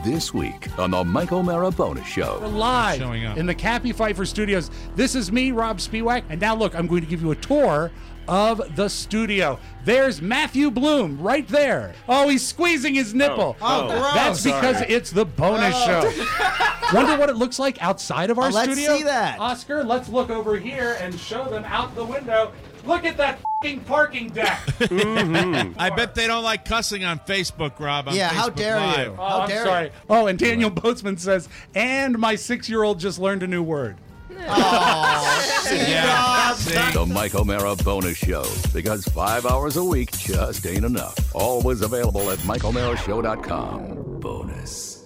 This week on the Mike O'Mara Bonus Show. We're live in the Cappy Pfeiffer Studios. This is me, Rob Spiewak, and now look, I'm going to give you a tour of the studio. There's Matthew Bloom right there. Oh, he's squeezing his nipple. Gross. That's because it's the bonus show. Wonder what it looks like outside of our studio? Let's see that. Oscar, let's look over here and show them out the window. Look at that f***ing parking deck. I bet they don't like cussing on Facebook, Rob. On Yeah, Facebook how dare Live. you? Oh, How I'm dare sorry. you? Oh, and Daniel Boatsman says, and my 6-year-old just learned a new word. Yeah. See? The Mike O'Mara Bonus Show. Because 5 hours a week just ain't enough. Always available at MikeO'MaraShow.com. Bonus.